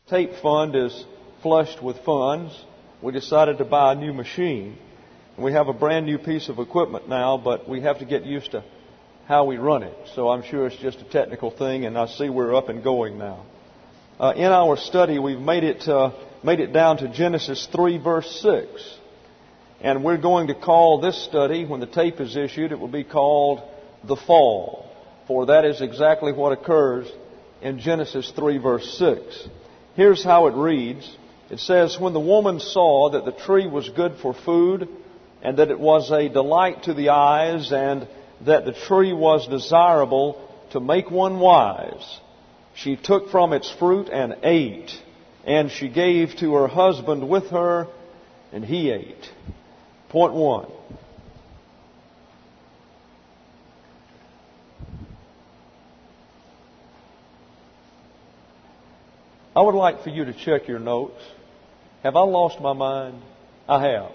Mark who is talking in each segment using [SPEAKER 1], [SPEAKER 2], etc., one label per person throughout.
[SPEAKER 1] tape fund is flushed with funds, we decided to buy a new machine. We have a brand new piece of equipment now, but we have to get used to how we run it. So I'm sure it's just a technical thing, and I see we're up and going now. In our study, we've made it down to Genesis 3, verse 6. And we're going to call this study, when the tape is issued, it will be called The Fall. For that is exactly what occurs in Genesis 3, verse 6. Here's how it reads. It says, "When the woman saw that the tree was good for food, and that it was a delight to the eyes, and that the tree was desirable to make one wise, she took from its fruit and ate, and she gave to her husband with her, and he ate." Point 1. I would like for you to check your notes. Have I lost my mind? I have.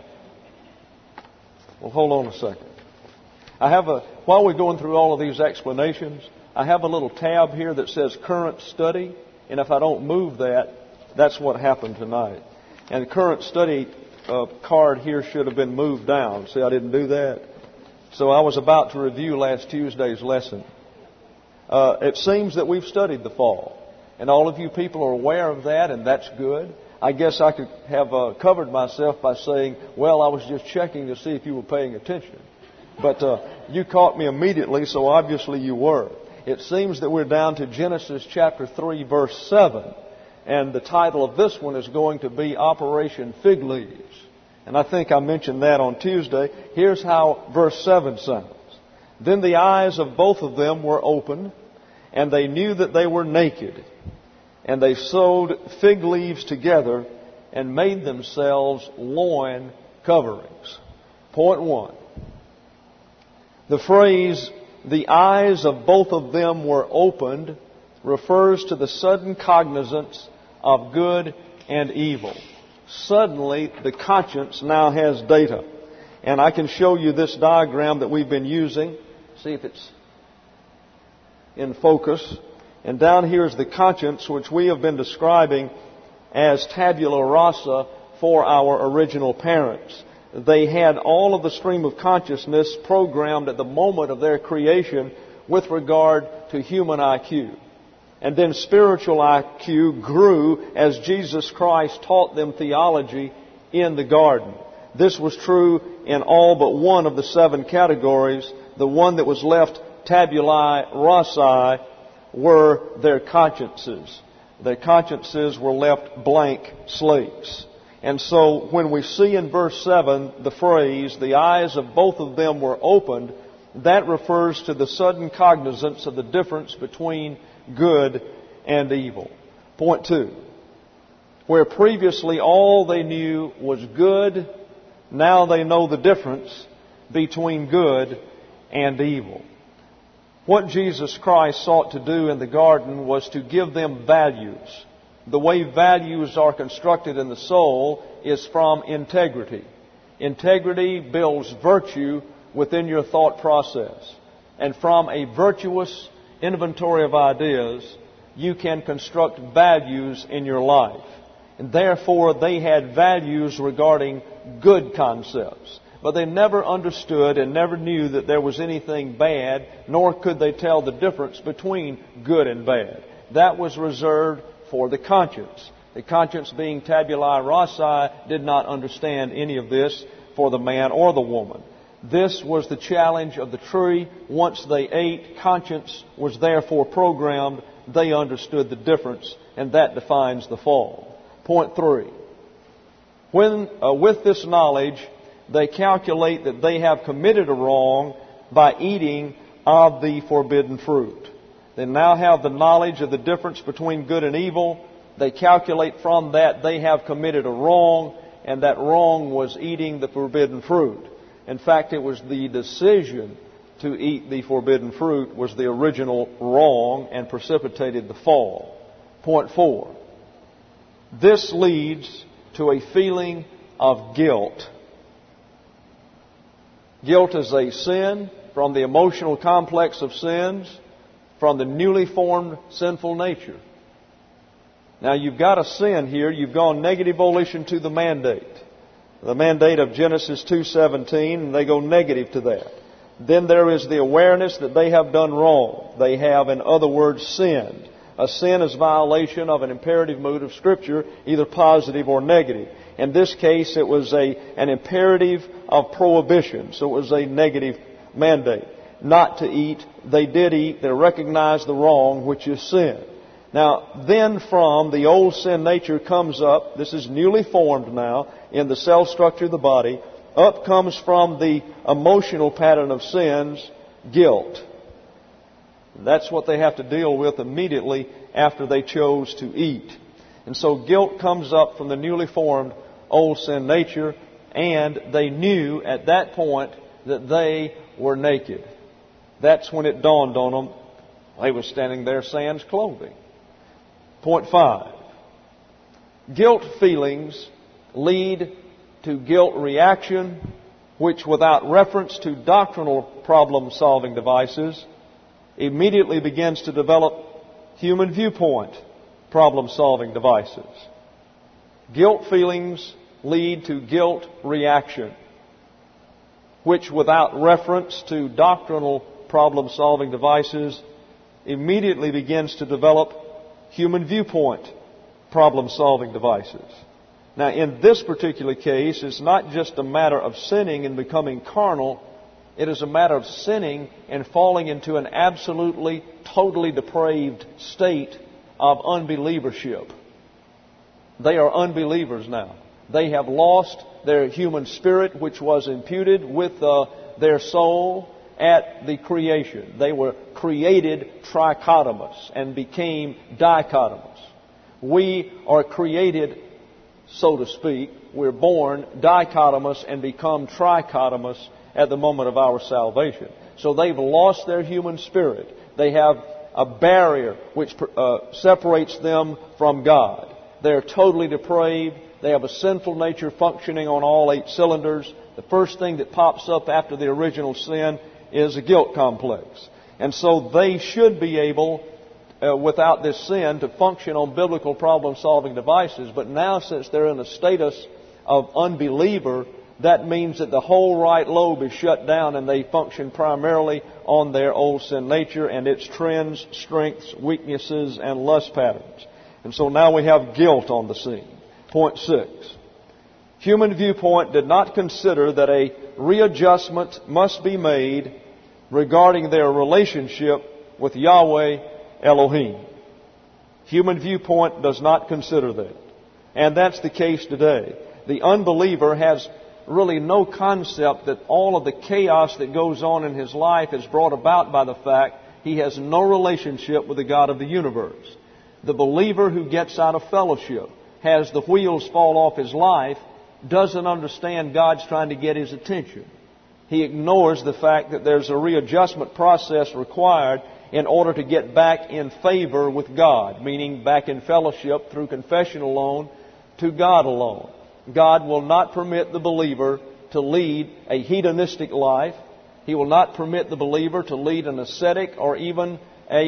[SPEAKER 1] Well, hold on a second. While we're going through all of these explanations, I have a little tab here that says Current Study, and if I don't move that, that's what happened tonight. And the Current Study card here should have been moved down. See, I didn't do that. So I was about to review last Tuesday's lesson. It seems that we've studied the fall, and all of you people are aware of that, and that's good. I guess I could have covered myself by saying, well, I was just checking to see if you were paying attention. But you caught me immediately, so obviously you were. It seems that we're down to Genesis chapter 3, verse 7. And the title of this one is going to be Operation Fig Leaves. And I think I mentioned that on Tuesday. Here's how verse 7 sounds. "Then the eyes of both of them were opened, and they knew that they were naked. And they sewed fig leaves together and made themselves loin coverings." Point 1. The phrase, "the eyes of both of them were opened," refers to the sudden cognizance of good and evil. Suddenly, the conscience now has data. And I can show you this diagram that we've been using. See if it's in focus. And down here is the conscience, which we have been describing as tabula rasa for our original parents. They had all of the stream of consciousness programmed at the moment of their creation with regard to human IQ. And then spiritual IQ grew as Jesus Christ taught them theology in the garden. This was true in all but one of the 7 categories. The one that was left tabulae rasa were their consciences. Their consciences were left blank slates. And so when we see in verse 7 the phrase, "the eyes of both of them were opened," that refers to the sudden cognizance of the difference between good and evil. Point 2. Where previously all they knew was good, now they know the difference between good and evil. What Jesus Christ sought to do in the garden was to give them values. The way values are constructed in the soul is from integrity. Integrity builds virtue within your thought process. And from a virtuous inventory of ideas, you can construct values in your life. And therefore, they had values regarding good concepts. But they never understood and never knew that there was anything bad, nor could they tell the difference between good and bad. That was reserved for the conscience. The conscience, being tabulae rasa, did not understand any of this for the man or the woman. This was the challenge of the tree. Once they ate, conscience was therefore programmed. They understood the difference, and that defines the fall. Point 3. With this knowledge, they calculate that they have committed a wrong by eating of the forbidden fruit. They now have the knowledge of the difference between good and evil. They calculate from that they have committed a wrong, and that wrong was eating the forbidden fruit. In fact, it was the decision to eat the forbidden fruit was the original wrong and precipitated the fall. Point 4. This leads to a feeling of guilt. Guilt is a sin from the emotional complex of sins, from the newly formed sinful nature. Now you've got a sin here. You've gone negative volition to the mandate. The mandate of Genesis 2:17, and they go negative to that. Then there is the awareness that they have done wrong. They have, in other words, sinned. A sin is violation of an imperative mood of Scripture, either positive or negative. In this case, it was an imperative of prohibition, so it was a negative mandate. Not to eat. They did eat. They recognized the wrong, which is sin. Now, then from the old sin nature comes up, this is newly formed now in the cell structure of the body, up comes from the emotional pattern of sins, guilt. That's what they have to deal with immediately after they chose to eat. And so guilt comes up from the newly formed old sin nature, and they knew at that point that they were naked. That's when it dawned on them. They were standing there sans clothing. Point 5. Guilt feelings lead to guilt reaction, which without reference to doctrinal problem-solving devices, immediately begins to develop human viewpoint problem-solving devices. Guilt feelings lead to guilt reaction, which without reference to doctrinal problem-solving devices immediately begins to develop human viewpoint problem-solving devices. Now, in this particular case, it's not just a matter of sinning and becoming carnal. It is a matter of sinning and falling into an absolutely, totally depraved state of unbelievership. They are unbelievers now. They have lost their human spirit, which was imputed with their soul at the creation. They were created trichotomous and became dichotomous. We are created, so to speak, we're born dichotomous and become trichotomous at the moment of our salvation. So they've lost their human spirit. They have a barrier which separates them from God. They're totally depraved. They have a sinful nature functioning on all 8 cylinders. The first thing that pops up after the original sin is a guilt complex. And so they should be able, without this sin, to function on biblical problem-solving devices. But now, since they're in a status of unbeliever, that means that the whole right lobe is shut down and they function primarily on their old sin nature and its trends, strengths, weaknesses, and lust patterns. And so now we have guilt on the scene. Point 6. Human viewpoint did not consider that a readjustment must be made regarding their relationship with Yahweh Elohim. Human viewpoint does not consider that. And that's the case today. The unbeliever has really no concept that all of the chaos that goes on in his life is brought about by the fact he has no relationship with the God of the universe. The believer who gets out of fellowship, has the wheels fall off his life, doesn't understand God's trying to get his attention. He ignores the fact that there's a readjustment process required in order to get back in favor with God, meaning back in fellowship through confession alone to God alone. God will not permit the believer to lead a hedonistic life. He will not permit the believer to lead an ascetic or even a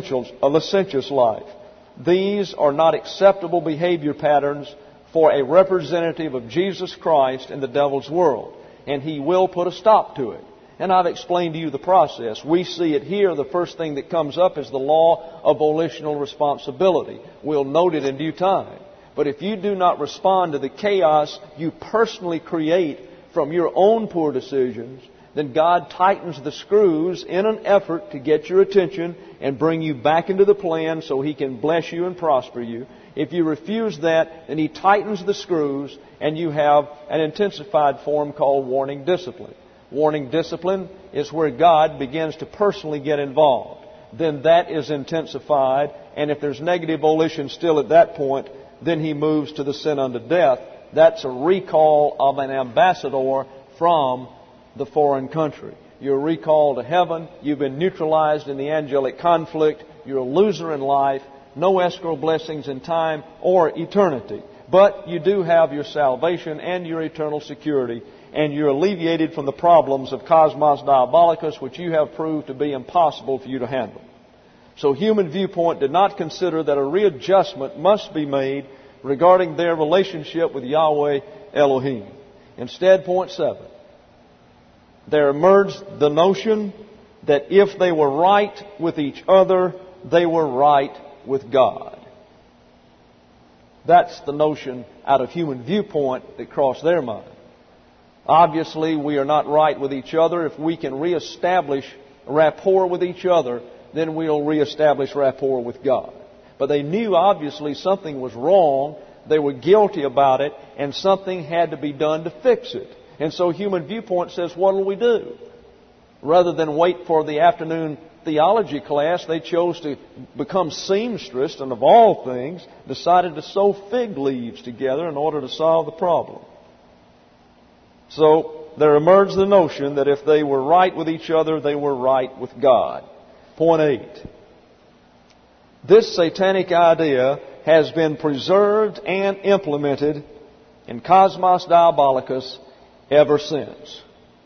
[SPEAKER 1] licentious life. These are not acceptable behavior patterns for a representative of Jesus Christ in the devil's world. And he will put a stop to it. And I've explained to you the process. We see it here. The first thing that comes up is the law of volitional responsibility. We'll note it in due time. But if you do not respond to the chaos you personally create from your own poor decisions, then God tightens the screws in an effort to get your attention and bring you back into the plan so He can bless you and prosper you. If you refuse that, then He tightens the screws and you have an intensified form called warning discipline. Warning discipline is where God begins to personally get involved. Then that is intensified, and if there's negative volition still at that point, then He moves to the sin unto death. That's a recall of an ambassador from the foreign country. You're recalled to heaven. You've been neutralized in the angelic conflict. You're a loser in life. No escrow blessings in time or eternity. But you do have your salvation and your eternal security, and you're alleviated from the problems of cosmos diabolicus, which you have proved to be impossible for you to handle. So human viewpoint did not consider that a readjustment must be made regarding their relationship with Yahweh Elohim. Instead, point 7, there emerged the notion that if they were right with each other, they were right with God. That's the notion out of human viewpoint that crossed their mind. Obviously, we are not right with each other. If we can reestablish rapport with each other, then we'll reestablish rapport with God. But they knew, obviously, something was wrong. They were guilty about it, and something had to be done to fix it. And so human viewpoint says, what will we do? Rather than wait for the afternoon theology class, they chose to become seamstress, and of all things, decided to sew fig leaves together in order to solve the problem. So there emerged the notion that if they were right with each other, they were right with God. Point 8. This satanic idea has been preserved and implemented in Cosmos Diabolicus ever since.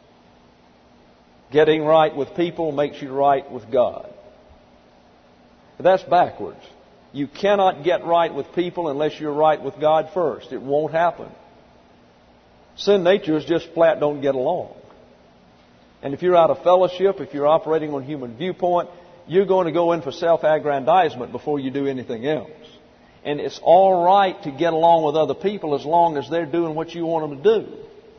[SPEAKER 1] Getting right with people makes you right with God. But that's backwards. You cannot get right with people unless you're right with God first. It won't happen. Sin natures just flat don't get along. And if you're out of fellowship, if you're operating on human viewpoint, you're going to go in for self-aggrandizement before you do anything else. And it's all right to get along with other people as long as they're doing what you want them to do.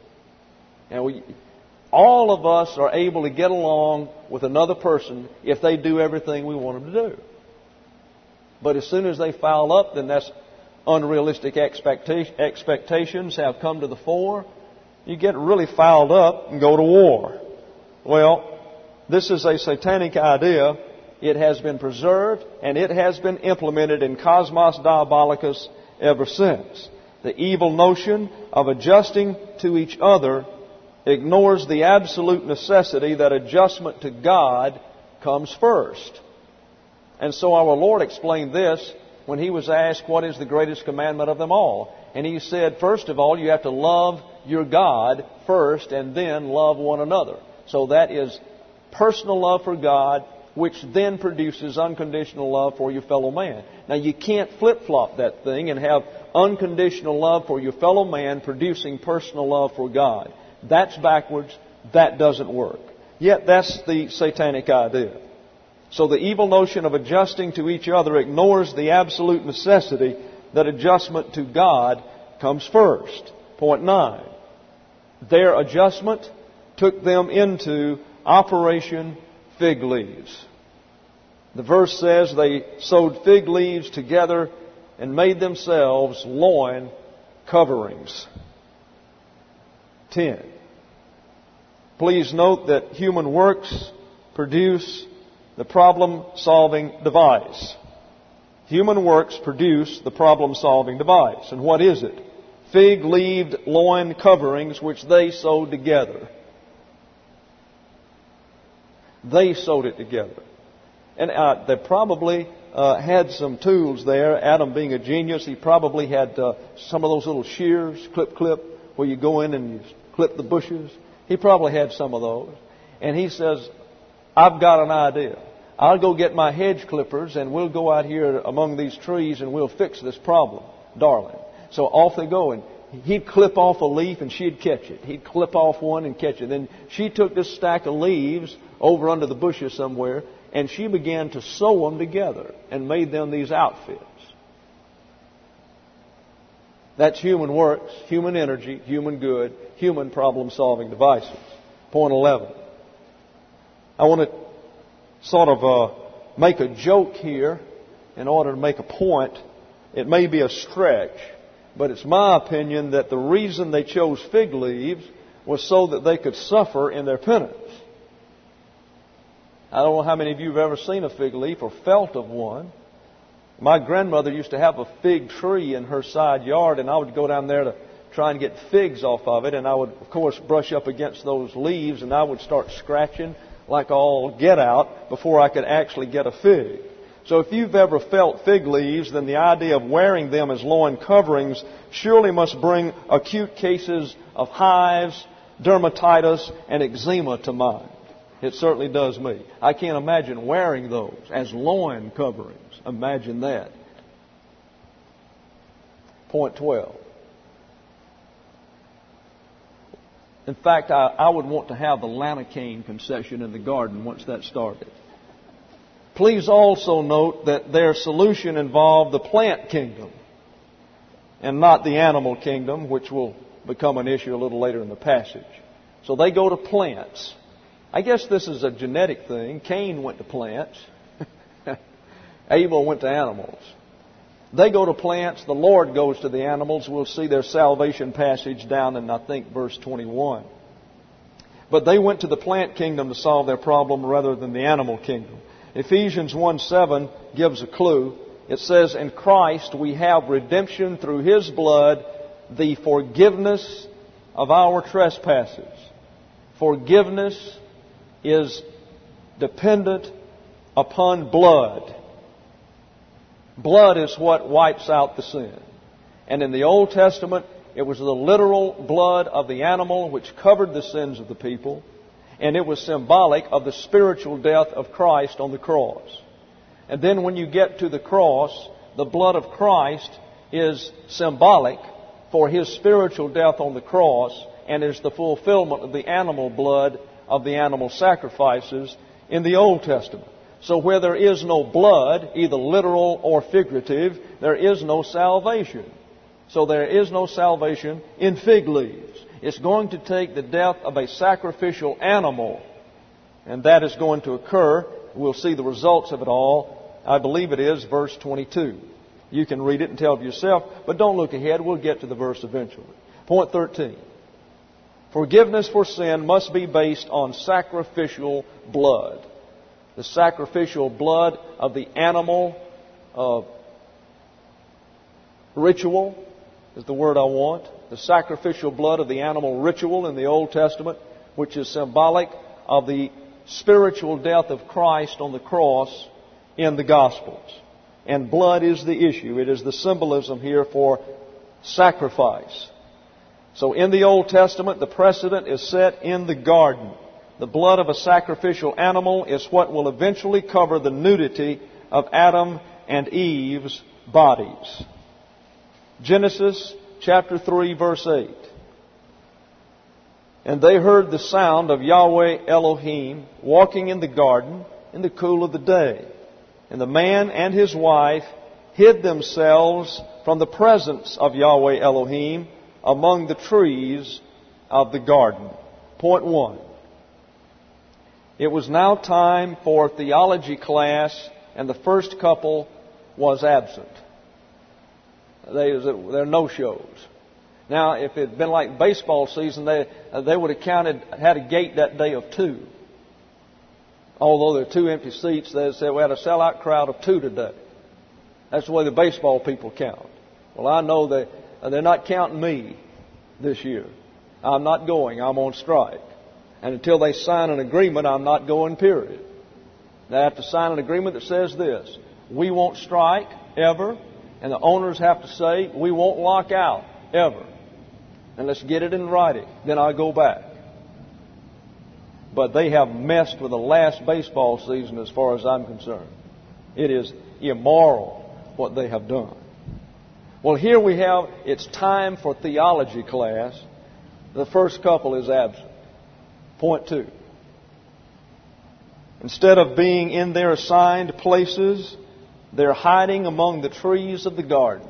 [SPEAKER 1] And all of us are able to get along with another person if they do everything we want them to do. But as soon as they foul up, then that's unrealistic expectations have come to the fore. You get really fouled up and go to war. Well, this is a satanic idea. It has been preserved and it has been implemented in Cosmos Diabolicus ever since. The evil notion of adjusting to each other ignores the absolute necessity that adjustment to God comes first. And so our Lord explained this when He was asked, what is the greatest commandment of them all? And He said, first of all, you have to love your God first and then love one another. So that is personal love for God, which then produces unconditional love for your fellow man. Now, you can't flip-flop that thing and have unconditional love for your fellow man producing personal love for God. That's backwards. That doesn't work. Yet that's the satanic idea. So the evil notion of adjusting to each other ignores the absolute necessity that adjustment to God comes first. Point 9. Their adjustment took them into Operation Fig Leaves. The verse says they sewed fig leaves together and made themselves loin coverings. 10. Please note that human works produce the problem-solving device. Human works produce the problem-solving device. And what is it? Fig-leaved loin coverings which they sewed together. They sewed it together. And they probably had some tools there. Adam being a genius, he probably had some of those little shears, clip, where you go in and you clip the bushes. He probably had some of those. And he says, I've got an idea. I'll go get my hedge clippers and we'll go out here among these trees and we'll fix this problem, darling. So off they go, and he'd clip off a leaf and she'd catch it. He'd clip off one and catch it. Then she took this stack of leaves over under the bushes somewhere and she began to sew them together and made them these outfits. That's human works, human energy, human good, human problem-solving devices. Point 11. I want to sort of make a joke here in order to make a point. It may be a stretch, but it's my opinion that the reason they chose fig leaves was so that they could suffer in their penance. I don't know how many of you have ever seen a fig leaf or felt of one. My grandmother used to have a fig tree in her side yard, and I would go down there to try and get figs off of it, and I would, of course, brush up against those leaves, and I would start scratching like all get out before I could actually get a fig. So if you've ever felt fig leaves, then the idea of wearing them as loin coverings surely must bring acute cases of hives, dermatitis, and eczema to mind. It certainly does me. I can't imagine wearing those as loin coverings. Imagine that. Point 12. In fact, I would want to have the Lanacane concession in the garden once that started. Please also note that their solution involved the plant kingdom and not the animal kingdom, which will become an issue a little later in the passage. So they go to plants. I guess this is a genetic thing. Cain went to plants. Abel went to animals. They go to plants. The Lord goes to the animals. We'll see their salvation passage down in, I think, verse 21. But they went to the plant kingdom to solve their problem rather than the animal kingdom. Ephesians 1:7 gives a clue. It says, in Christ we have redemption through His blood, the forgiveness of our trespasses. Forgiveness is dependent upon blood. Blood is what wipes out the sin. And in the Old Testament, it was the literal blood of the animal which covered the sins of the people. And it was symbolic of the spiritual death of Christ on the cross. And then when you get to the cross, the blood of Christ is symbolic for His spiritual death on the cross and is the fulfillment of the animal blood of the animal sacrifices in the Old Testament. So where there is no blood, either literal or figurative, there is no salvation. So there is no salvation in fig leaves. It's going to take the death of a sacrificial animal, and that is going to occur. We'll see the results of it all. I believe it is verse 22. You can read it and tell for yourself, but don't look ahead. We'll get to the verse eventually. Point 13. Forgiveness for sin must be based on sacrificial blood. The sacrificial blood of the animal ritual is the word I want. The sacrificial blood of the animal ritual in the Old Testament, which is symbolic of the spiritual death of Christ on the cross in the Gospels. And blood is the issue. It is the symbolism here for sacrifice. So in the Old Testament, the precedent is set in the garden. The blood of a sacrificial animal is what will eventually cover the nudity of Adam and Eve's bodies. Genesis chapter 3, verse 8. And they heard the sound of Yahweh Elohim walking in the garden in the cool of the day. And the man and his wife hid themselves from the presence of Yahweh Elohim among the trees of the garden. Point 1. It was now time for theology class, and the first couple was absent. There are no-shows. Now, if it had been like baseball season, they would have had a gate that day of 2. Although there are 2 empty seats, they said we had a sellout crowd of 2 today. That's the way the baseball people count. Well, I know they're not counting me this year. I'm not going. I'm on strike. And until they sign an agreement, I'm not going, period. They have to sign an agreement that says this: we won't strike, ever. And the owners have to say, we won't lock out, ever. And let's get it in writing. Then I'll go back. But they have messed with the last baseball season as far as I'm concerned. It is immoral what they have done. Well, here we have, it's time for theology class. The first couple is absent. Point 2. Instead of being in their assigned places, they're hiding among the trees of the garden.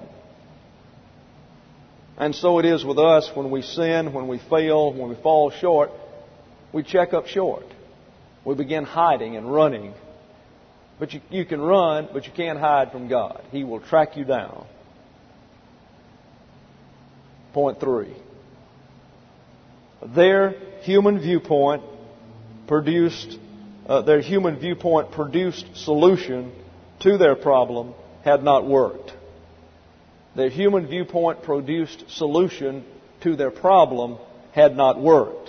[SPEAKER 1] And so it is with us when we sin, when we fail, when we fall short. We check up short. We begin hiding and running. But you can run, but you can't hide from God. He will track you down. Point 3. Their human viewpoint produced solution to their problem had not worked. Their human viewpoint produced solution to their problem had not worked.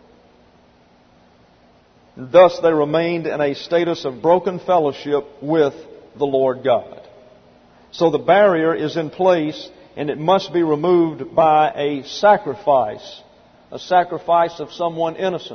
[SPEAKER 1] Thus they remained in a status of broken fellowship with the Lord God. So the barrier is in place, and it must be removed by a sacrifice of someone innocent.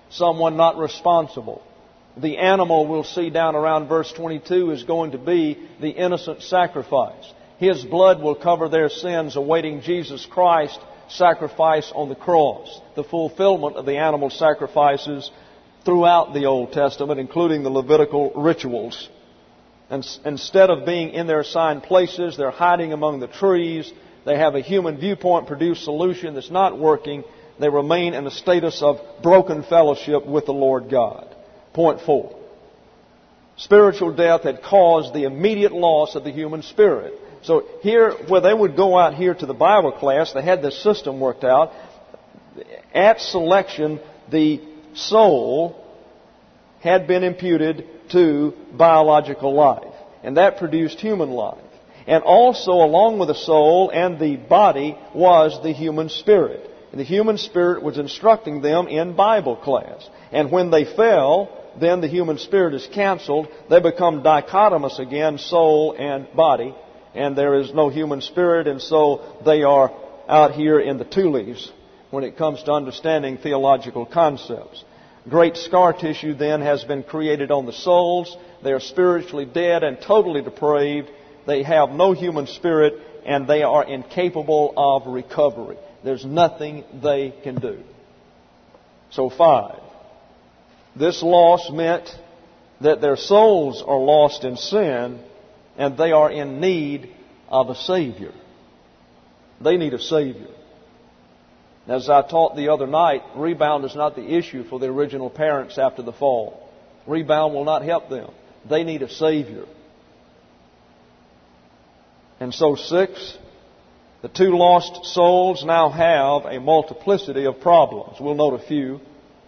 [SPEAKER 1] someone not responsible. The animal we'll see down around verse 22 is going to be the innocent sacrifice. His blood will cover their sins, awaiting Jesus Christ's sacrifice on the cross. The fulfillment of the animal sacrifices throughout the Old Testament, including the Levitical rituals. And instead of being in their assigned places, they're hiding among the trees. They have a human viewpoint-produced solution that's not working. They remain in a status of broken fellowship with the Lord God. Point 4. Spiritual death had caused the immediate loss of the human spirit. So here, where they would go out here to the Bible class, they had this system worked out. At selection, the soul had been imputed to biological life. And that produced human life. And also, along with the soul and the body, was the human spirit. And the human spirit was instructing them in Bible class. And when they fell, then the human spirit is canceled. They become dichotomous again, soul and body. And there is no human spirit, and so they are out here in the tules when it comes to understanding theological concepts. Great scar tissue then has been created on the souls. They are spiritually dead and totally depraved. They have no human spirit, and they are incapable of recovery. There's nothing they can do. So 5. This loss meant that their souls are lost in sin, and they are in need of a Savior. They need a Savior. As I taught the other night, rebound is not the issue for the original parents after the fall. Rebound will not help them. They need a Savior. And so 6, the 2 lost souls now have a multiplicity of problems. We'll note a few.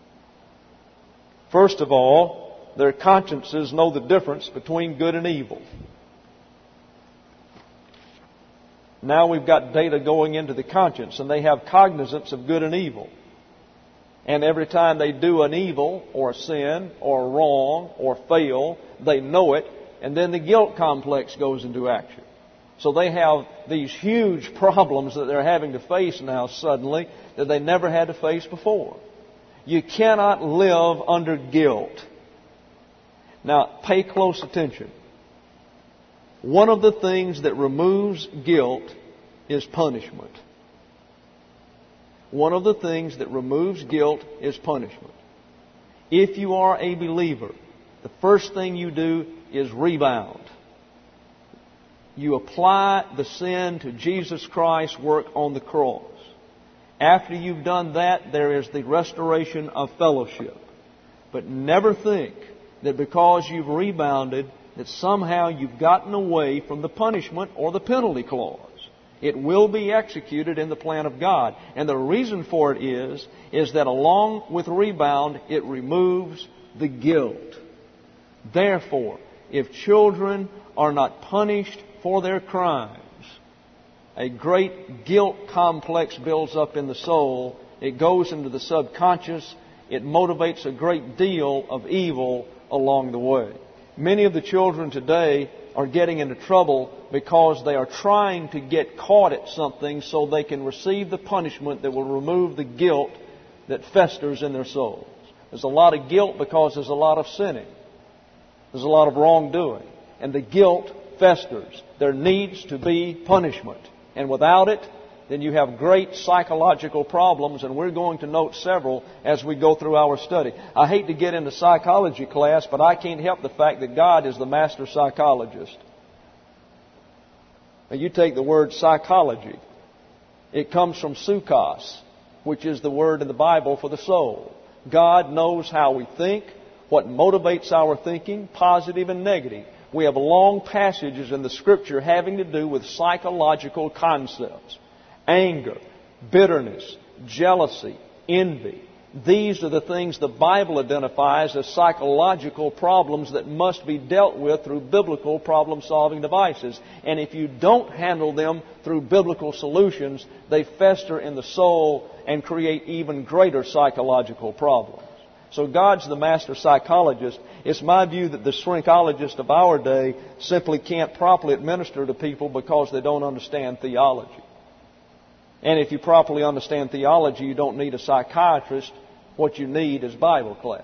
[SPEAKER 1] First of all, their consciences know the difference between good and evil. Now we've got data going into the conscience, and they have cognizance of good and evil. And every time they do an evil or a sin or a wrong or fail, they know it, and then the guilt complex goes into action. So they have these huge problems that they're having to face now suddenly that they never had to face before. You cannot live under guilt. Now, pay close attention. One of the things that removes guilt is punishment. One of the things that removes guilt is punishment. If you are a believer, the first thing you do is rebound. You apply the sin to Jesus Christ's work on the cross. After you've done that, there is the restoration of fellowship. But never think that because you've rebounded, that somehow you've gotten away from the punishment or the penalty clause. It will be executed in the plan of God. And the reason for it is that along with rebound, it removes the guilt. Therefore, if children are not punished for their crimes, a great guilt complex builds up in the soul. It goes into the subconscious. It motivates a great deal of evil along the way. Many of the children today are getting into trouble because they are trying to get caught at something so they can receive the punishment that will remove the guilt that festers in their souls. There's a lot of guilt because there's a lot of sinning. There's a lot of wrongdoing. And the guilt festers. There needs to be punishment. And without it, then you have great psychological problems, and we're going to note several as we go through our study. I hate to get into psychology class, but I can't help the fact that God is the master psychologist. Now you take the word psychology. It comes from psychos, which is the word in the Bible for the soul. God knows how we think, what motivates our thinking, positive and negative. We have long passages in the Scripture having to do with psychological concepts. Anger, bitterness, jealousy, envy. These are the things the Bible identifies as psychological problems that must be dealt with through biblical problem-solving devices. And if you don't handle them through biblical solutions, they fester in the soul and create even greater psychological problems. So God's the master psychologist. It's my view that the shrinkologist of our day simply can't properly administer to people because they don't understand theology. And if you properly understand theology, you don't need a psychiatrist What you need is Bible class.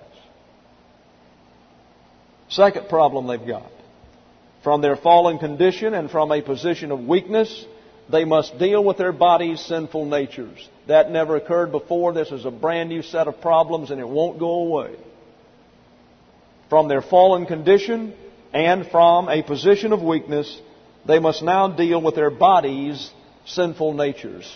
[SPEAKER 1] Second problem they've got. From their fallen condition and from a position of weakness, they must deal with their body's sinful natures. That never occurred before. This is a brand new set of problems, and it won't go away. From their fallen condition and from a position of weakness, they must now deal with their body's sinful natures.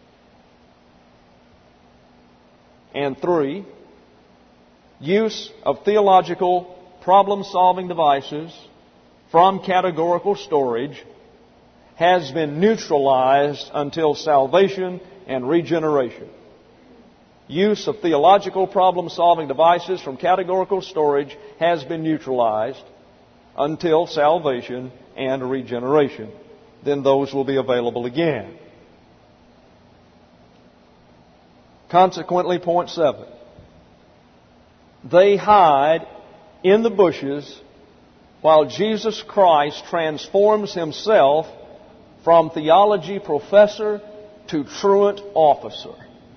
[SPEAKER 1] And 3, use of theological problem-solving devices from categorical storage has been neutralized until salvation and regeneration. Use of theological problem-solving devices from categorical storage has been neutralized until salvation and regeneration. Then those will be available again. Consequently, point 7. They hide in the bushes while Jesus Christ transforms Himself from theology professor to truant officer.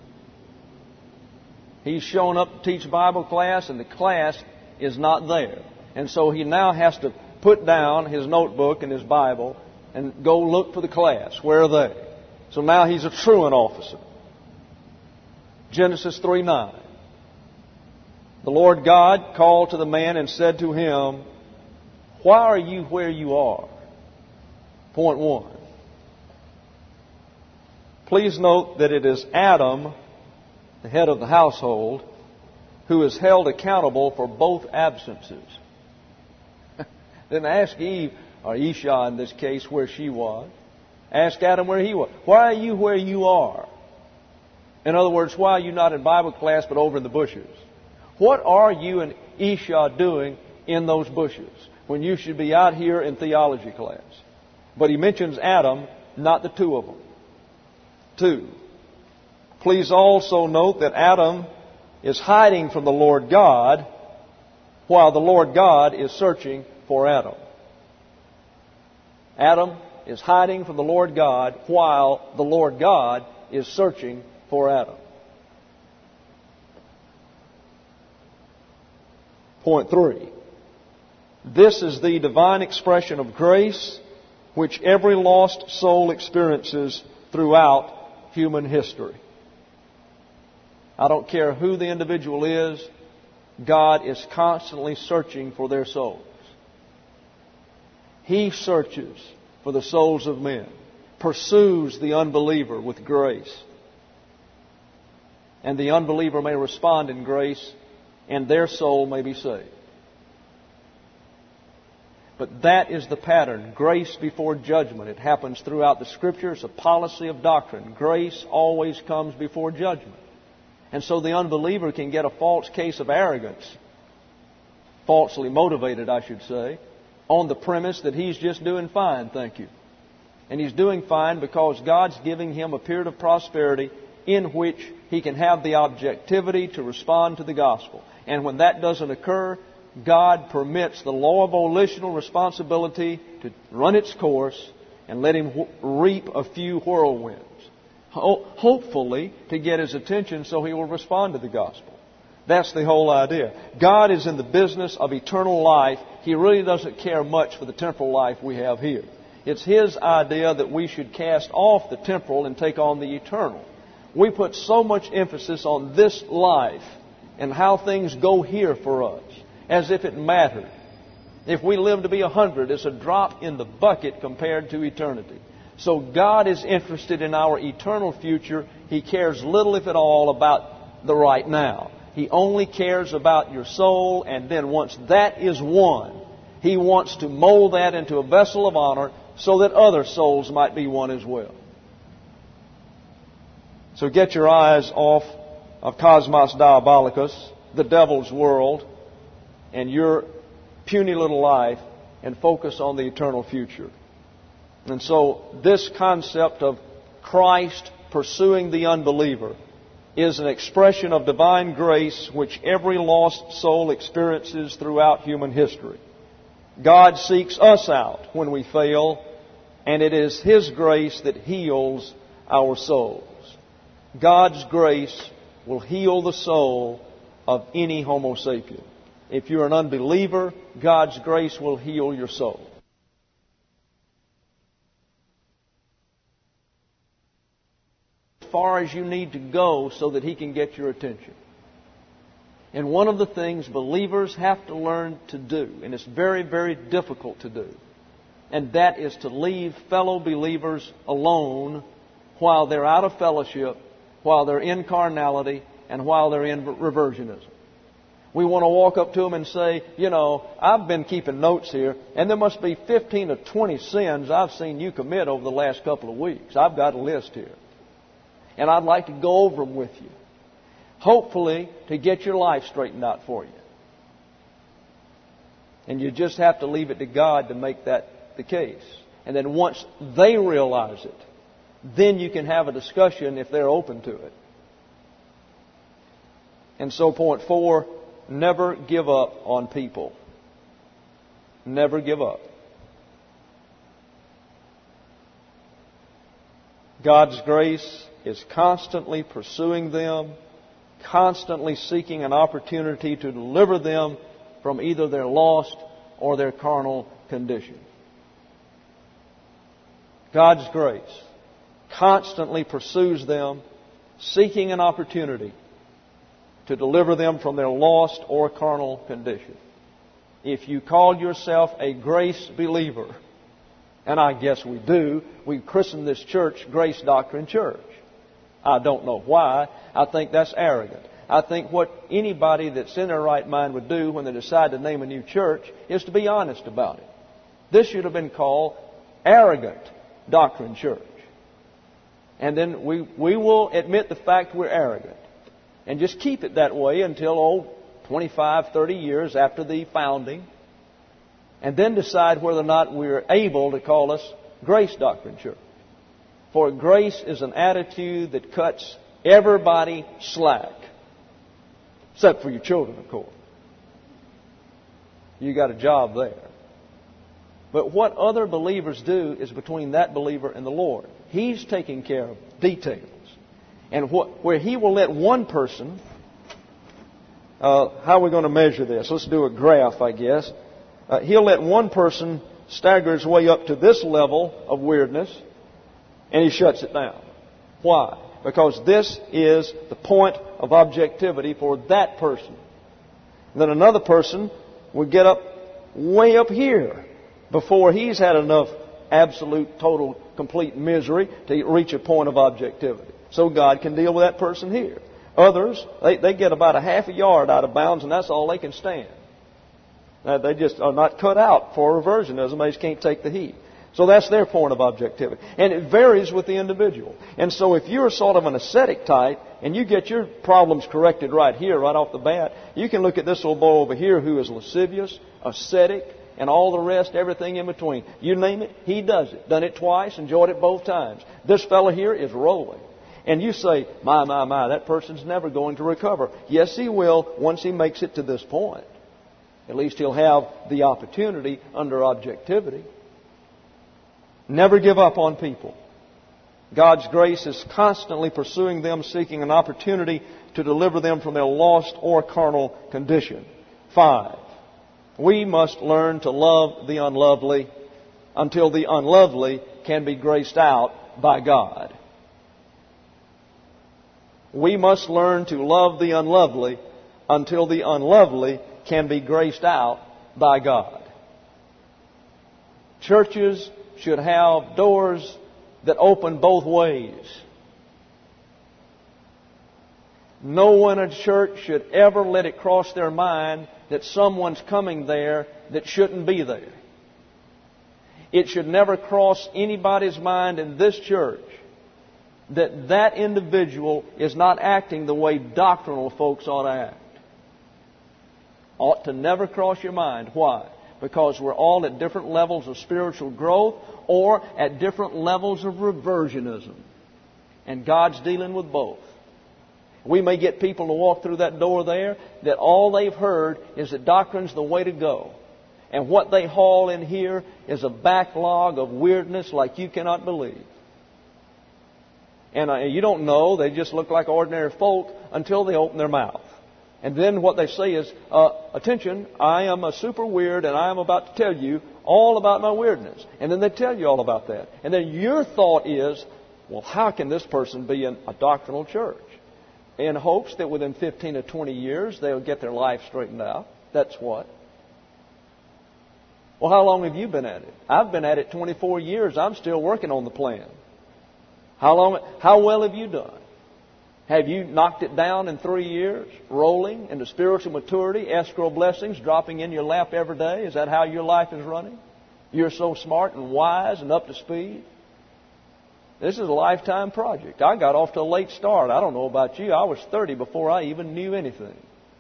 [SPEAKER 1] He's shown up to teach Bible class, and the class is not there. And so he now has to put down his notebook and his Bible and go look for the class. Where are they? So now he's a truant officer. Genesis 3:9. The Lord God called to the man and said to him, "Why are you where you are?" Point 1. Please note that it is Adam, the head of the household, who is held accountable for both absences. Didn't ask Eve, or Isha in this case, where she was. Ask Adam where he was. Why are you where you are? In other words, why are you not in Bible class but over in the bushes? What are you and Isha doing in those bushes when you should be out here in theology class? But he mentions Adam, not the two of them. 2. Please also note that Adam is hiding from the Lord God while the Lord God is searching for Adam. Adam is hiding from the Lord God while the Lord God is searching for Adam. Point 3. This is the divine expression of grace which every lost soul experiences throughout human history. I don't care who the individual is, God is constantly searching for their souls. He searches for the souls of men, pursues the unbeliever with grace. And the unbeliever may respond in grace, and their soul may be saved. But that is the pattern. Grace before judgment. It happens throughout the Scripture. It's a policy of doctrine. Grace always comes before judgment. And so the unbeliever can get a false case of arrogance, falsely motivated, I should say, on the premise that he's just doing fine, thank you. And he's doing fine because God's giving him a period of prosperity in which he can have the objectivity to respond to the gospel. And when that doesn't occur, God permits the law of volitional responsibility to run its course and let him reap a few whirlwinds. Hopefully to get his attention so he will respond to the gospel. That's the whole idea. God is in the business of eternal life. He really doesn't care much for the temporal life we have here. It's His idea that we should cast off the temporal and take on the eternal. We put so much emphasis on this life and how things go here for us, as if it mattered. If we live to be 100, it's a drop in the bucket compared to eternity. So God is interested in our eternal future. He cares little, if at all, about the right now. He only cares about your soul, and then once that is won, He wants to mold that into a vessel of honor so that other souls might be won as well. So get your eyes off of Cosmos Diabolicus, the devil's world, and your puny little life, and focus on the eternal future. And so this concept of Christ pursuing the unbeliever is an expression of divine grace which every lost soul experiences throughout human history. God seeks us out when we fail, and it is His grace that heals our souls. God's grace will heal the soul of any Homo sapien. If you're an unbeliever, God's grace will heal your soul. As far as you need to go so that He can get your attention. And one of the things believers have to learn to do, and it's very, very difficult to do, and that is to leave fellow believers alone while they're out of fellowship, while they're in carnality, and while they're in reversionism. We want to walk up to them and say, you know, I've been keeping notes here, and there must be 15 or 20 sins I've seen you commit over the last couple of weeks. I've got a list here. And I'd like to go over them with you. Hopefully, to get your life straightened out for you. And you just have to leave it to God to make that the case. And then once they realize it, then you can have a discussion if they're open to it. And so point 4, never give up on people. Never give up. God's grace is constantly pursuing them, constantly seeking an opportunity to deliver them from either their lost or their carnal condition. God's grace constantly pursues them, seeking an opportunity to deliver them from their lost or carnal condition. If you call yourself a grace believer, and I guess we do, we christened this church Grace Doctrine Church. I don't know why. I think that's arrogant. I think what anybody that's in their right mind would do when they decide to name a new church is to be honest about it. This should have been called Arrogant Doctrine Church. And then we will admit the fact we're arrogant. And just keep it that way until, 25, 30 years after the founding. And then decide whether or not we're able to call us Grace Doctrine Church. For grace is an attitude that cuts everybody slack. Except for your children, of course. You got a job there. But what other believers do is between that believer and the Lord. He's taking care of details. And where He will let one person... how are we going to measure this? Let's do a graph, I guess. He'll let one person stagger his way up to this level of weirdness, and He shuts it down. Why? Because this is the point of objectivity for that person. And then another person will get up way up here before he's had enough absolute, total, complete misery to reach a point of objectivity. So God can deal with that person here. Others, they get about a half a yard out of bounds, and that's all they can stand. They just are not cut out for reversionism. They just can't take the heat. So that's their point of objectivity. And it varies with the individual. And so if you're sort of an ascetic type, and you get your problems corrected right here, right off the bat, you can look at this little boy over here who is lascivious, ascetic, and all the rest, everything in between. You name it, he does it. Done it twice, enjoyed it both times. This fellow here is rolling. And you say, my, that person's never going to recover. Yes, he will once he makes it to this point. At least he'll have the opportunity under objectivity. Never give up on people. God's grace is constantly pursuing them, seeking an opportunity to deliver them from their lost or carnal condition. 5. We must learn to love the unlovely until the unlovely can be graced out by God. We must learn to love the unlovely until the unlovely can be graced out by God. Churches should have doors that open both ways. No one in a church should ever let it cross their mind that someone's coming there that shouldn't be there. It should never cross anybody's mind in this church that that individual is not acting the way doctrinal folks ought to act. Ought to never cross your mind. Why? Because we're all at different levels of spiritual growth or at different levels of reversionism. And God's dealing with both. We may get people to walk through that door there that all they've heard is that doctrine's the way to go. And what they haul in here is a backlog of weirdness like you cannot believe. And you don't know, they just look like ordinary folk until they open their mouth. And then what they say is, attention, I am a super weird and I am about to tell you all about my weirdness. And then they tell you all about that. And then your thought is, well, how can this person be in a doctrinal church? In hopes that within 15 or 20 years they'll get their life straightened out. That's what. Well, how long have you been at it? I've been at it 24 years. I'm still working on the plan. How well have you done? Have you knocked it down in 3 years, rolling into spiritual maturity, escrow blessings dropping in your lap every day? Is that how your life is running? You're so smart and wise and up to speed? This is a lifetime project. I got off to a late start. I don't know about you. I was 30 before I even knew anything.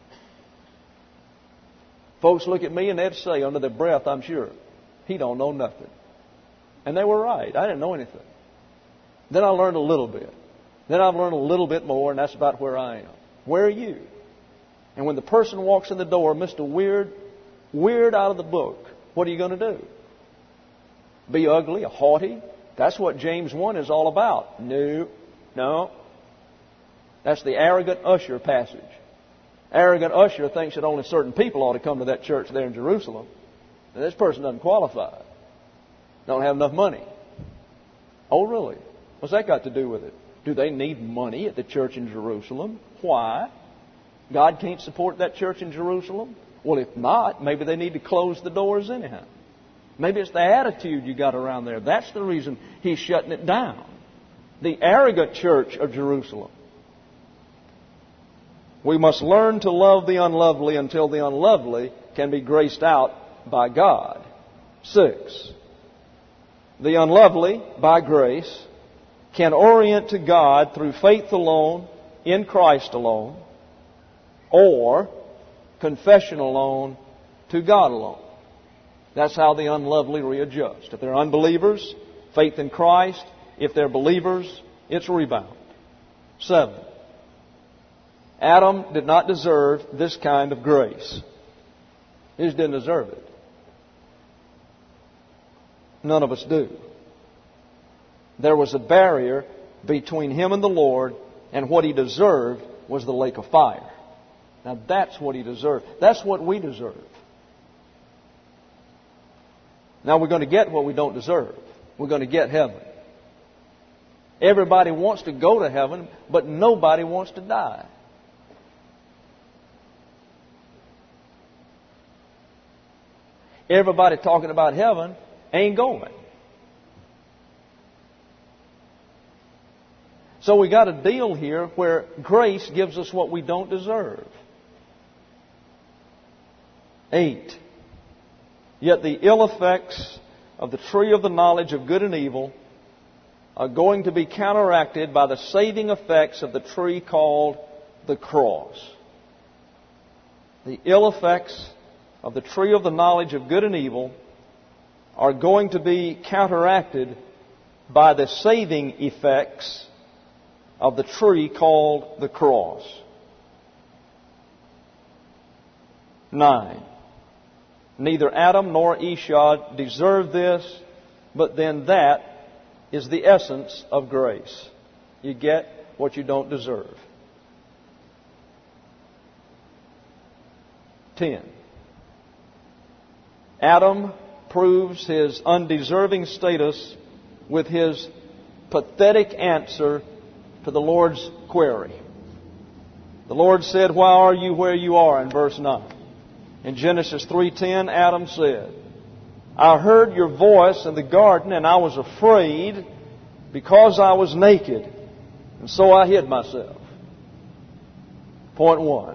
[SPEAKER 1] Folks look at me and they'd say under their breath, I'm sure, he don't know nothing. And they were right. I didn't know anything. Then I learned a little bit. Then I've learned a little bit more, and that's about where I am. Where are you? And when the person walks in the door, Mr. Weird out of the book, what are you going to do? Be ugly, haughty? That's what James 1 is all about. No. That's the arrogant usher passage. Arrogant usher thinks that only certain people ought to come to that church there in Jerusalem. And this person doesn't qualify. Don't have enough money. Oh, really? What's that got to do with it? Do they need money at the church in Jerusalem? Why? God can't support that church in Jerusalem? Well, if not, maybe they need to close the doors anyhow. Maybe it's the attitude you got around there. That's the reason He's shutting it down. The arrogant church of Jerusalem. We must learn to love the unlovely until the unlovely can be graced out by God. 6. The unlovely, by grace, can orient to God through faith alone, in Christ alone, or confession alone, to God alone. That's how the unlovely readjust. If they're unbelievers, faith in Christ. If they're believers, it's rebound. 7. Adam did not deserve this kind of grace. He just didn't deserve it. None of us do. There was a barrier between him and the Lord, and what he deserved was the lake of fire. Now that's what he deserved. That's what we deserve. Now we're going to get what we don't deserve. We're going to get heaven. Everybody wants to go to heaven, but nobody wants to die. Everybody talking about heaven ain't going. So we got a deal here where grace gives us what we don't deserve. 8. Yet the ill effects of the tree of the knowledge of good and evil are going to be counteracted by the saving effects of the tree called the cross. The ill effects of the tree of the knowledge of good and evil are going to be counteracted by the saving effects of the tree called the cross. 9. Neither Adam nor Esau deserved this, but then that is the essence of grace. You get what you don't deserve. 10. Adam proves his undeserving status with his pathetic answer to the Lord's query. The Lord said, "Why are you where you are?" in verse 9. In Genesis 3:10, Adam said, "I heard your voice in the garden, and I was afraid because I was naked, and so I hid myself." Point 1.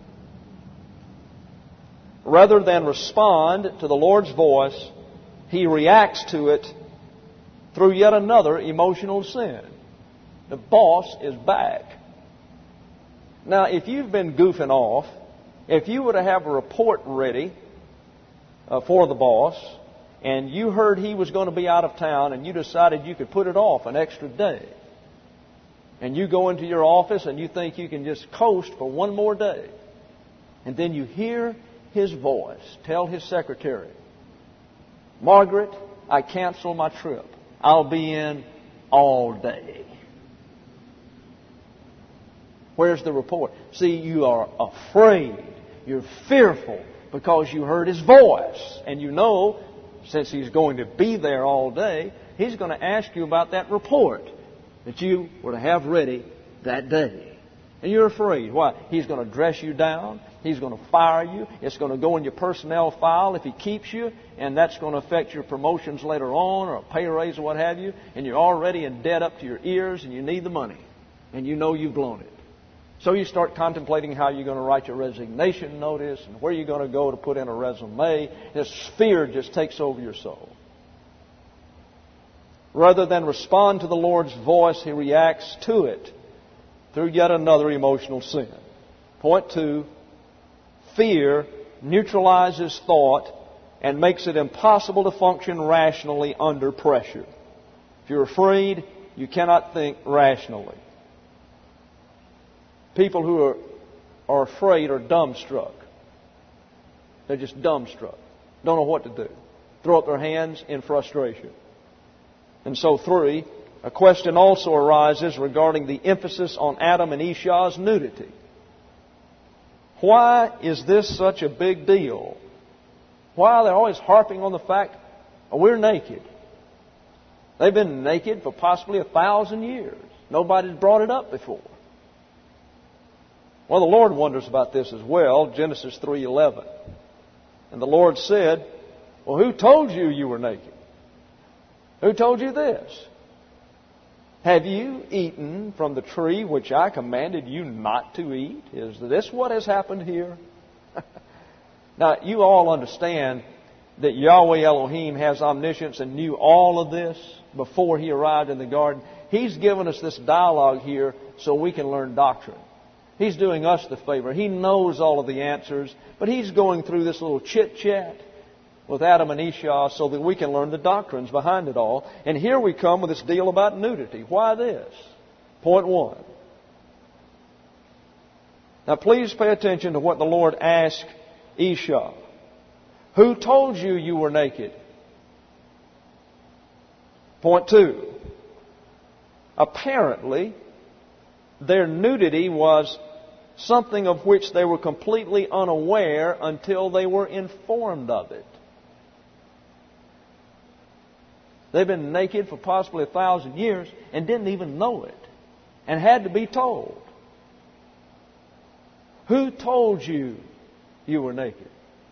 [SPEAKER 1] Rather than respond to the Lord's voice, he reacts to it through yet another emotional sin. The boss is back. Now, if you've been goofing off, if you were to have a report ready for the boss, and you heard he was going to be out of town, and you decided you could put it off an extra day, and you go into your office and you think you can just coast for one more day, and then you hear his voice tell his secretary, "Margaret, I cancel my trip. I'll be in all day." Where's the report? See, you are afraid. You're fearful because you heard His voice. And you know, since He's going to be there all day, He's going to ask you about that report that you were to have ready that day. And you're afraid. Why? He's going to dress you down. He's going to fire you. It's going to go in your personnel file if He keeps you. And that's going to affect your promotions later on or a pay raise or what have you. And you're already in debt up to your ears and you need the money. And you know you've blown it. So you start contemplating how you're going to write your resignation notice and where you're going to go to put in a resume. This fear just takes over your soul. Rather than respond to the Lord's voice, he reacts to it through yet another emotional sin. Point 2, fear neutralizes thought and makes it impossible to function rationally under pressure. If you're afraid, you cannot think rationally. People who are afraid are dumbstruck. They're just dumbstruck. Don't know what to do. Throw up their hands in frustration. And so 3, a question also arises regarding the emphasis on Adam and Esau's nudity. Why is this such a big deal? Why are they always harping on the fact we're naked? They've been naked for possibly 1,000 years. Nobody's brought it up before. Well, the Lord wonders about this as well. Genesis 3:11. And the Lord said, well, who told you you were naked? Who told you this? Have you eaten from the tree which I commanded you not to eat? Is this what has happened here? Now, you all understand that Yahweh Elohim has omniscience and knew all of this before He arrived in the garden. He's given us this dialogue here so we can learn doctrine. He's doing us the favor. He knows all of the answers, but He's going through this little chit-chat with Adam and Esau so that we can learn the doctrines behind it all. And here we come with this deal about nudity. Why this? Point 1. Now please pay attention to what the Lord asked Esau. Who told you you were naked? Point 2. Apparently, their nudity was something of which they were completely unaware until they were informed of it. They've been naked for possibly 1,000 years and didn't even know it and had to be told. Who told you you were naked?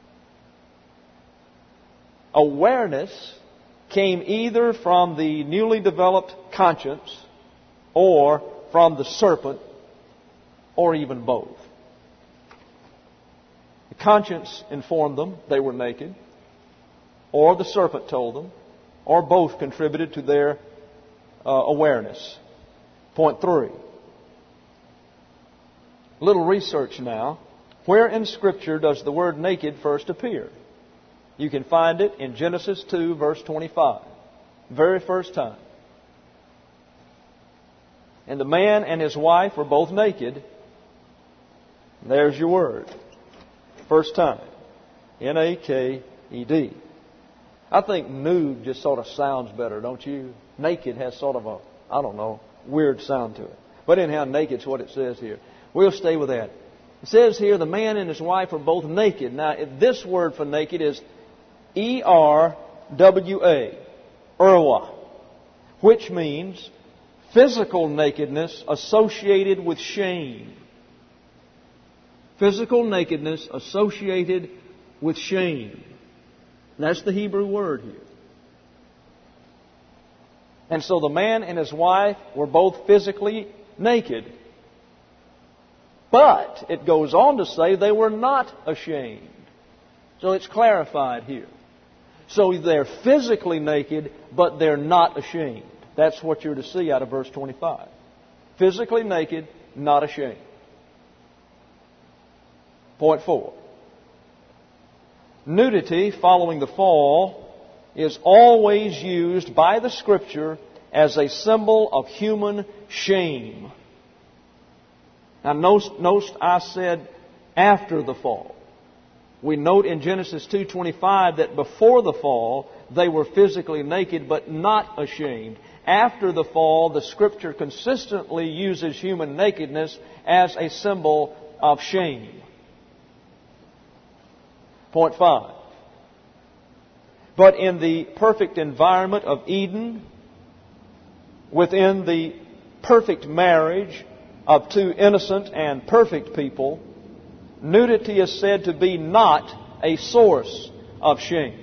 [SPEAKER 1] Awareness came either from the newly developed conscience or from the serpent, or even both. The conscience informed them they were naked, or the serpent told them, or both contributed to their awareness. Point 3. A little research now. Where in Scripture does the word naked first appear? You can find it in Genesis 2, verse 25. Very first time. And the man and his wife were both naked. There's your word. First time. N-A-K-E-D. I think nude just sort of sounds better, don't you? Naked has sort of a, weird sound to it. But anyhow, naked's what it says here. We'll stay with that. It says here, the man and his wife were both naked. Now, this word for naked is E-R-W-A, Irwa, which means physical nakedness associated with shame. Physical nakedness associated with shame. That's the Hebrew word here. And so the man and his wife were both physically naked. But it goes on to say they were not ashamed. So it's clarified here. So they're physically naked, but they're not ashamed. That's what you're to see out of verse 25. Physically naked, not ashamed. Point 4. Nudity following the fall is always used by the Scripture as a symbol of human shame. Now notice I said after the fall. We note in Genesis 2:25 that before the fall, they were physically naked but not ashamed. After the fall, the Scripture consistently uses human nakedness as a symbol of shame. Point 5. But in the perfect environment of Eden, within the perfect marriage of two innocent and perfect people, nudity is said to be not a source of shame.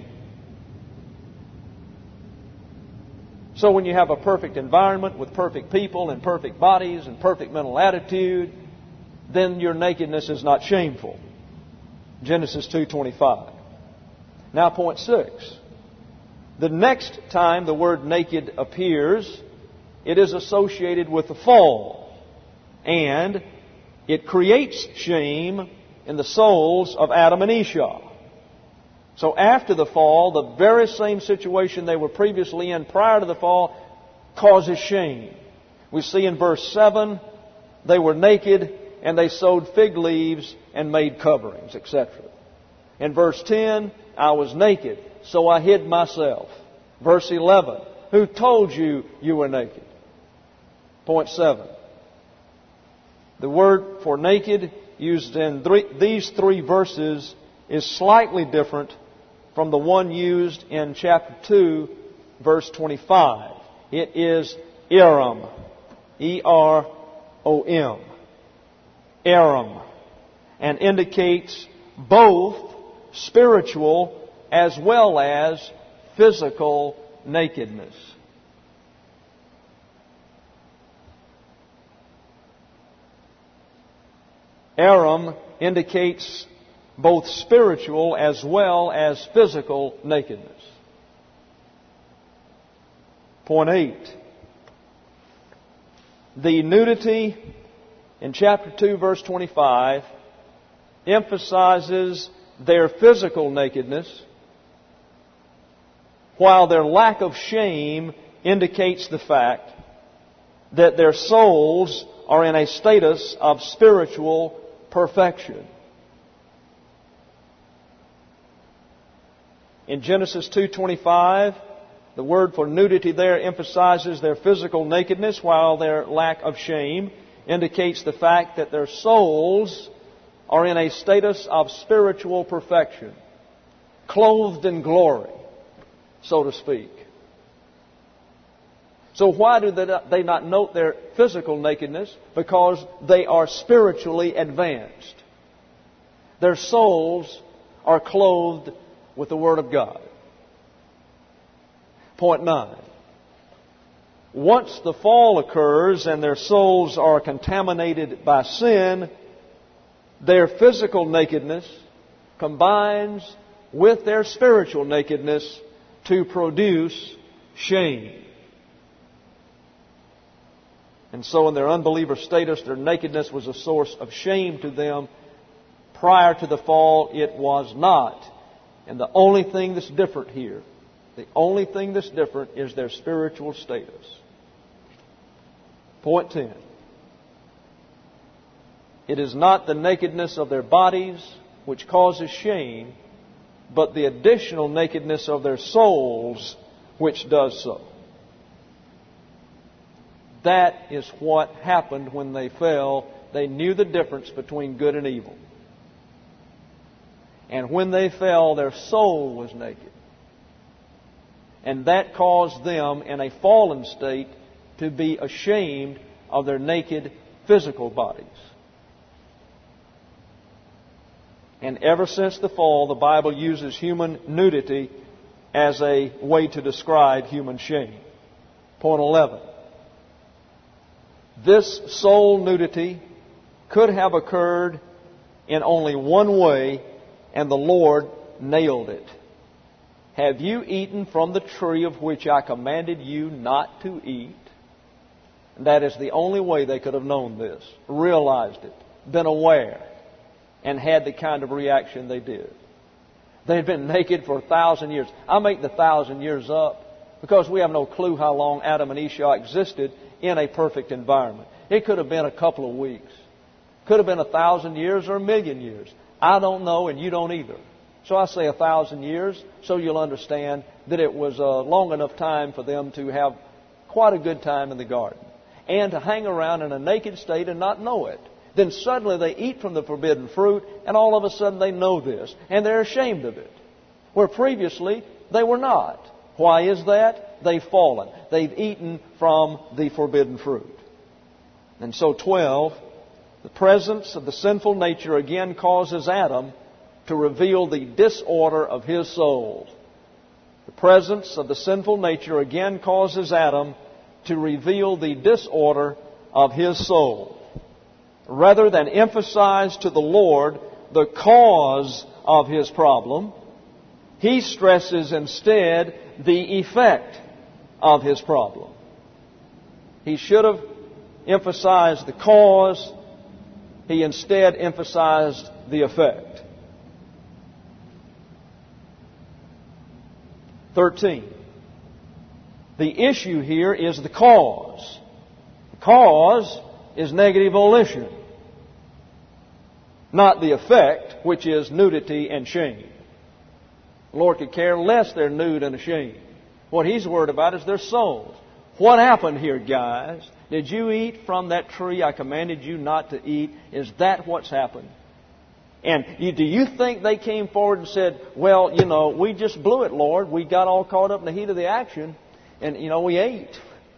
[SPEAKER 1] So when you have a perfect environment with perfect people and perfect bodies and perfect mental attitude, then your nakedness is not shameful. Genesis 2:25. Now point 6. The next time the word naked appears, it is associated with the fall. And it creates shame in the souls of Adam and Esau. So after the fall, the very same situation they were previously in prior to the fall causes shame. We see in verse 7, they were naked and they sewed fig leaves and made coverings, etc. In verse 10, I was naked, so I hid myself. Verse 11, who told you you were naked? Point 7. The word for naked used in these three verses is slightly different from the one used in chapter 2, verse 25. It is Erom. E-R-O-M. Erom. And indicates both spiritual as well as physical nakedness. Aram indicates both spiritual as well as physical nakedness. Point 8. The nudity in chapter 2, verse 25 emphasizes their physical nakedness, while their lack of shame indicates the fact that their souls are in a status of spiritual perfection. In Genesis 2:25, the word for nudity there emphasizes their physical nakedness, while their lack of shame indicates the fact that their souls are in a status of spiritual perfection, clothed in glory, so to speak. So why do they not note their physical nakedness? Because they are spiritually advanced. Their souls are clothed with the Word of God. Point 9. Once the fall occurs and their souls are contaminated by sin, their physical nakedness combines with their spiritual nakedness to produce shame. And so in their unbeliever status, their nakedness was a source of shame to them. Prior to the fall, it was not. And the only thing that's different here, the only thing that's different is their spiritual status. Point 10. It is not the nakedness of their bodies which causes shame, but the additional nakedness of their souls which does so. That is what happened when they fell. They knew the difference between good and evil. And when they fell, their soul was naked. And that caused them, in a fallen state, to be ashamed of their naked physical bodies. And ever since the fall, the Bible uses human nudity as a way to describe human shame. Point 11. This soul nudity could have occurred in only one way, and the Lord nailed it. Have you eaten from the tree of which I commanded you not to eat? And that is the only way they could have known this, realized it, been aware, and had the kind of reaction they did. They had been naked for 1,000 years. I make the 1,000 years up because we have no clue how long Adam and Esau existed in a perfect environment. It could have been a couple of weeks. Could have been 1,000 years or 1,000,000 years. I don't know, and you don't either. So I say 1,000 years, so you'll understand that it was a long enough time for them to have quite a good time in the garden. And to hang around in a naked state and not know it. Then suddenly they eat from the forbidden fruit, and all of a sudden they know this, and they're ashamed of it. Where previously they were not. Why is that? They've fallen. They've eaten from the forbidden fruit. And so 12, the presence of the sinful nature again causes Adam to reveal the disorder of his soul. The presence of the sinful nature again causes Adam to reveal the disorder of his soul. Rather than emphasize to the Lord the cause of his problem, he stresses instead the effect of his problem. He should have emphasized the cause. He instead emphasized the effect. 13. The issue here is the cause. The cause is negative volition, not the effect, which is nudity and shame. The Lord could care less they're nude and ashamed. What He's worried about is their souls. What happened here, guys? Did you eat from that tree I commanded you not to eat? Is that what's happened? And do you think they came forward and said, well, we just blew it, Lord. We got all caught up in the heat of the action. And, we ate.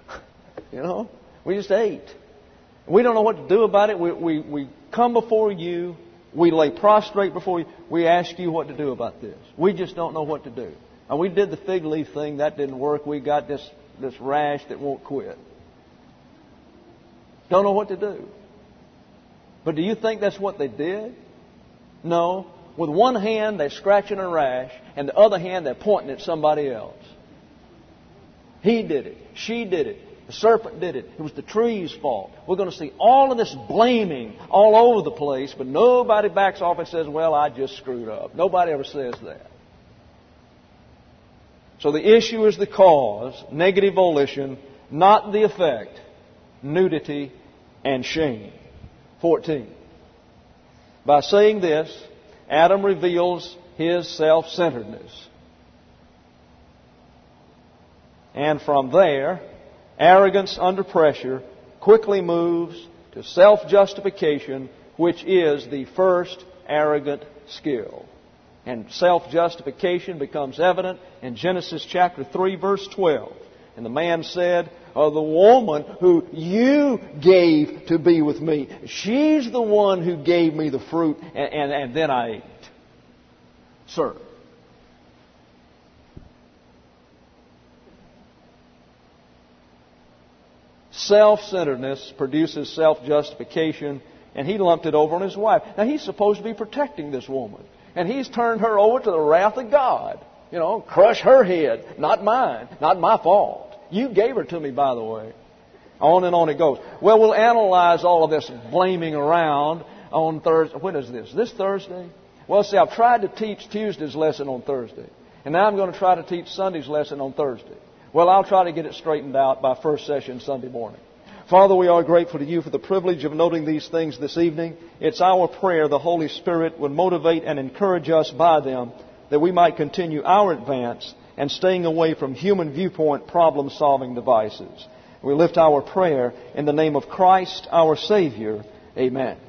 [SPEAKER 1] We just ate. We don't know what to do about it. We come before you. We lay prostrate before you. We ask you what to do about this. We just don't know what to do. And we did the fig leaf thing. That didn't work. We got this rash that won't quit. Don't know what to do. But do you think that's what they did? No. With one hand, they're scratching a rash, and the other hand, they're pointing at somebody else. He did it. She did it. The serpent did it. It was the tree's fault. We're going to see all of this blaming all over the place, but nobody backs off and says, well, I just screwed up. Nobody ever says that. So the issue is the cause, negative volition, not the effect, nudity and shame. 14. By saying this, Adam reveals his self-centeredness. And from there, arrogance under pressure quickly moves to self-justification, which is the first arrogant skill. And self-justification becomes evident in Genesis chapter 3, verse 12. And the man said, the woman who you gave to be with me, she's the one who gave me the fruit, and then I ate. Sir. Self-centeredness produces self-justification, and he lumped it over on his wife. Now, he's supposed to be protecting this woman, and he's turned her over to the wrath of God. Crush her head, not mine, not my fault. You gave her to me, by the way. On and on it goes. Well, we'll analyze all of this blaming around on Thursday. When is this? This Thursday? Well, see, I've tried to teach Tuesday's lesson on Thursday. And now I'm going to try to teach Sunday's lesson on Thursday. Well, I'll try to get it straightened out by first session Sunday morning. Father, we are grateful to you for the privilege of noting these things this evening. It's our prayer the Holy Spirit would motivate and encourage us by them, that we might continue our advance and staying away from human viewpoint problem-solving devices. We lift our prayer in the name of Christ, our Savior. Amen.